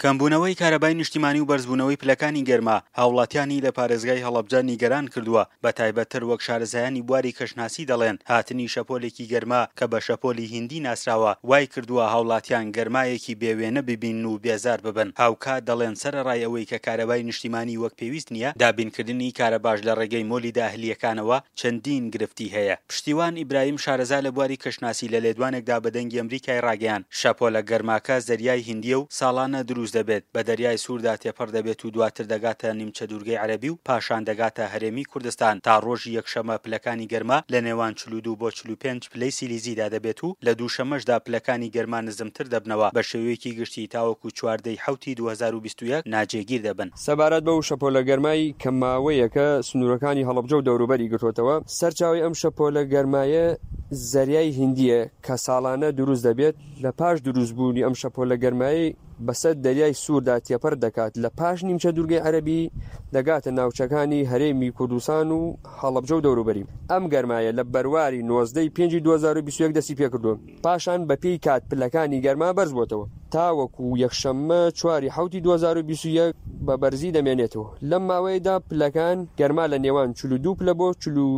کەمبوونەوەی کارەبای نیشتیمانی و بەرزبوونەوەی پلەکانی گەرما هاوڵاتیانی لە پارێزگای هەڵەبجە نیگەران کردووە، بە تایبەتتر وەک شارەزایانی بواری کەشناسی دەڵێن هاتنی شەپۆلێکی گەرما کە بە شەپۆلی هیندی ناسراوە وای کردووە هاوڵاتیان گەرمایەکی بێوێنە ببین و بێزار ببن. هاوکات دەڵێن سەرەڕای ئەوەی کە کارەبای نیشتیمانی وەک پێویست نییە، دابینکردنی کارەباش لە ڕێگەی مۆلی داهلیەکانەوە چەندین گرفتی هەیە. پشتیوان ئیبراهیم شارەزا لە بواری کەشناسی لە لێدوانێکدا بە دەنگی ئەمریکای ڕاگەیاند شەپۆلە گەرماکە زەریای هیندیە و ساڵانە دروست دەبێت، بە دەریای سووردا تێپەڕ دەبێت و دواتر دەگاتە نیمچە دوورگەی عەرەبی و پاشان دەگاتە هەرێمی کوردستان تا ڕۆژی یەکشەمە پلەکانی گەرما لە نێوان 42 بۆ 45 پلەی سیلیزیدا دەبێت و لە دووشەمەشدا پلەکانی گەرما نزمتر دەبنەوە بە شێوەیەکی گشتی تاوەکو 4 حوتی 2021 ناجێگیر دەبن. سەبارەت بەو شەپۆلە گەرمای کە ماوەیەکە سنوورەکانی هەڵەبجە و دەوروبەری گرتوتەوە، سەرچاوی ئەم شەپۆلە گەرمایە زەریای هیندیە کە ساڵانە دروست دەبێت. لە پاش دروستبوونی ئەم شەپۆلە گەرمایی بەسەر دەریای سووردا تێپەر دەکات، لە پاش نیمچە دوورگەی عەرەبی دەگاتە ناوچەکانی هەرێمی کوردستان و هەڵەبجە و دەوروبەری. ئەم گەرمایە لە بەرواری 19 پێنجی 2021 دەستی پێکردووە، پاشان بە پێی کات پلەکانی گەرما بەرز بۆتەوە تاوەکو یەکشەممە 4 حوتی 2021 بە بەرزی دەمێنێتەوە. لەم ماوەیەدا پلەکان گەرما لە نێوان 42 پلە بۆ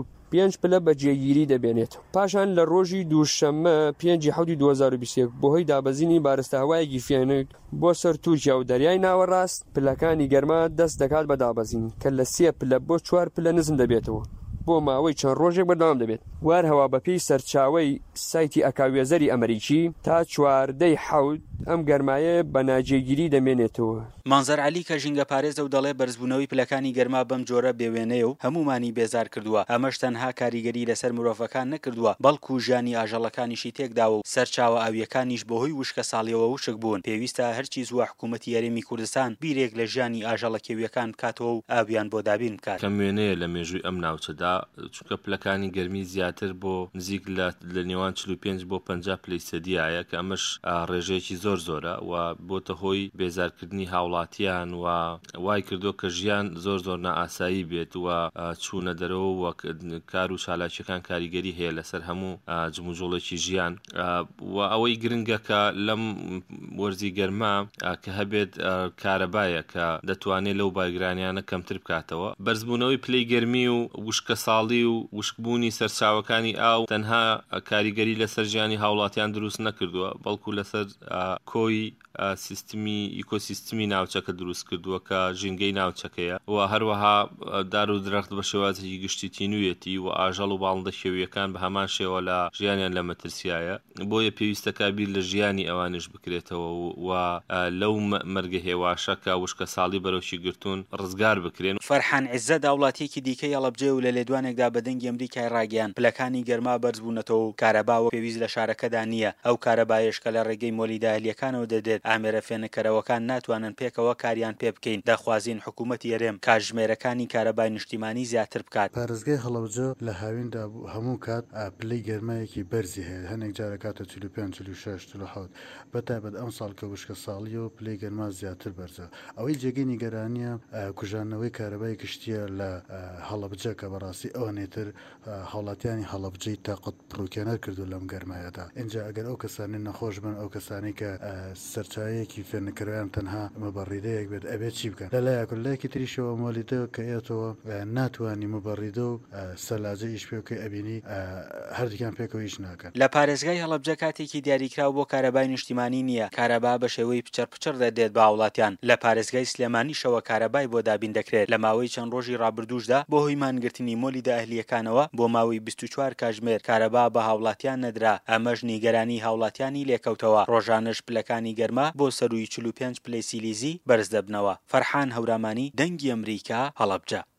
45 پلە بەجێگیری دەبێنێت. پاشان لە ڕۆژی دووشەممە 5 حوتی 2021 بۆهۆی دابەزینی بارستەهوایەکی فێنک بۆ سەر تورکیا و دەریای ناوەڕاست پلەکانی گەرما دەست دەکات بە دابەزین کە لە 3 پلە بۆ 4 پلە نزم دەبێتەوە بۆ ماوەی چەند ڕۆژێک بەردەوام دەبێت. وارهەوا بەپێی سەرچاوەی سایتی ئەکاوێزەری ئەمریکی تا 4 حوت ئەم گەرمایە بە ناجێگیری دەمێنێتەوە. مانزەر عەلی کە ژینگە پارێزە و دەڵێ بەرزبوونەوەی پلەکانی گەرما بەم جۆرە بێوێنەیە و هەمومانی بێزار کردووە. ئەمەش تەنها کاریگەری لەسەر مرۆڤەکان نەکردووە، بەڵکو ژیانی ئاژەڵەکانیشی تێکداوە و سەرچاوە ئاویەکانیش بەهۆی وشکە ساڵیەوە وشک بوون. پێویستە هەرچی زووە حکوومەتی هەرێمی کوردستان بیرێک لە ژیانی ئاژەڵە کێویەکان بکاتەوە و ئاویان بۆ دابین بکات. کەم وێنەیە لە مێژووی ئەم ناوچەدا، چونکە پلەکانی گەرمی زیاتر بۆ نزیک لە نێوان 45 بۆ 50 پلەی سەدیایە کە ئەمەش ڕێژەیەکی زۆرە و بۆتە هۆی بێزارکردنی هاوڵاتیان و وای کردو کە ژیان زۆر نائاسایی بێت و چوونە دەرەوە وەک کار و چالاکیەکان کاریگەری هەیە لەسەر هەموو جموجۆڵێکی ژیان. و ئەوەی گرنگە کە لەم وەرزی گەرما کە هەبێت کارەبایە کە دەتوانێت لەو باگرانیانە کەمتر بکاتەوە. بەرزبوونەوەی پلەی گەرمی و وشکە ساڵی و وشکبوونی سەرچاوەکانی ئاو تەنها کاریگەری لەسەر ژیانی هاوڵاتیان دروست نەکردووە، بەڵکو لەسەر کۆی سیستمی ئیکۆسیستمی ناوچەکە دروست کردووە کە ژینگەی ناوچەکەیە و هەروەها دار و درەخت بە شێوازێکی گشتی تینوویەتی و ئاژەڵ و باڵندە شێویەکان بە هەمان شێوە لە ژیانیان لە مەترسیایە، بۆیە پێویستە کابیر لە ژیانی ئەوانش بکرێتەوە و لەو مەرگە هێواشە کە وشکە ساڵی بەرەوشی گرتوون ڕزگار بکرێن. فەرحان عیززە داوڵاتیەکی دیکەی هەڵەبجە و لە لێدوانێکدا بە دەنگی ئەمریکای ڕاگەیاند پلەکانی گەرما بەرزبوونەتەوە و کارەباوە پێویست لە شارەکەدا نییە. ئەو کارەبایەش کە لە ڕێگەی مۆلی داهلیەکانەوە دەدێت ئامێرە فێنەکەرەوەکان ناتوانن پێکەوە کاریان پێ بکەین. دەخوازین حکوومەتی هەرێم کاتژمێرەکانی کارەبای نیشتیمانی زیاتر بکات. پارێزگای هەڵەبجە لە هاویندا هەموو کات پلەی گەرمایەکی بەرزی هەیە، هەنێک جارە کاتە 45 46 47 بەتایبەت ئەم ساڵ کە وشکە ساڵیە و پلەی گەرما زیاتر بەرزە. ئەوەی جێگەی نیگەرانیە کوژانەوەی کارەبای گشتیە لە هەڵەبجە کە بەڕاستی ئەوانێتر هاوڵاتیانی هەڵەبجەی تاقەت پڕوکێنەر کردو لەم گەرمایەدا. اینجا ئەگەر ئەو کەسانی نەخۆش بن، ئەو کەسانی کە سەرچاوەیەکی فێرنەکەروان تەنها مەبەڕیدەیەک بێت ئەبێت چی بکەن. لەلایەکی تریشەوە مۆلیتەوە کە ئێتەوە ناتوانانی مەبەڕیدە و سەلاجە ئیش پێوکەی ئەبینی هەردووکیان پێکەوە هیچ ناکەن. لە پارێزگای هەڵەبجە کاتێکی دیاریکراو بۆ کارەبای نیشتیمانی نییە، کارەبا بە شێوەی پچەر دەدێت بە هاوڵاتیان. لە پارێزگای سلێمانیشەوە کارەبای بۆ دابین دەکرێت. لە ماوەی چەند ڕۆژی ڕابردووشدا بۆ هۆی مانگرتنی مۆلی داهلیەکانەوە بۆ ماوەی 24 کاتژمێر کارەبا بە هاوڵاتیان نەدرا. ئەمەش نیگەرانی هاوڵاتیانی لێکەوتەوە. ڕۆژانەش پلەکانی گەرما بۆ سەروی 45 پلەی سیلیزی بەرز دەبنەوە. فەرحان هەورامانی، دەنگی ئەمریکا، هەڵەبجە.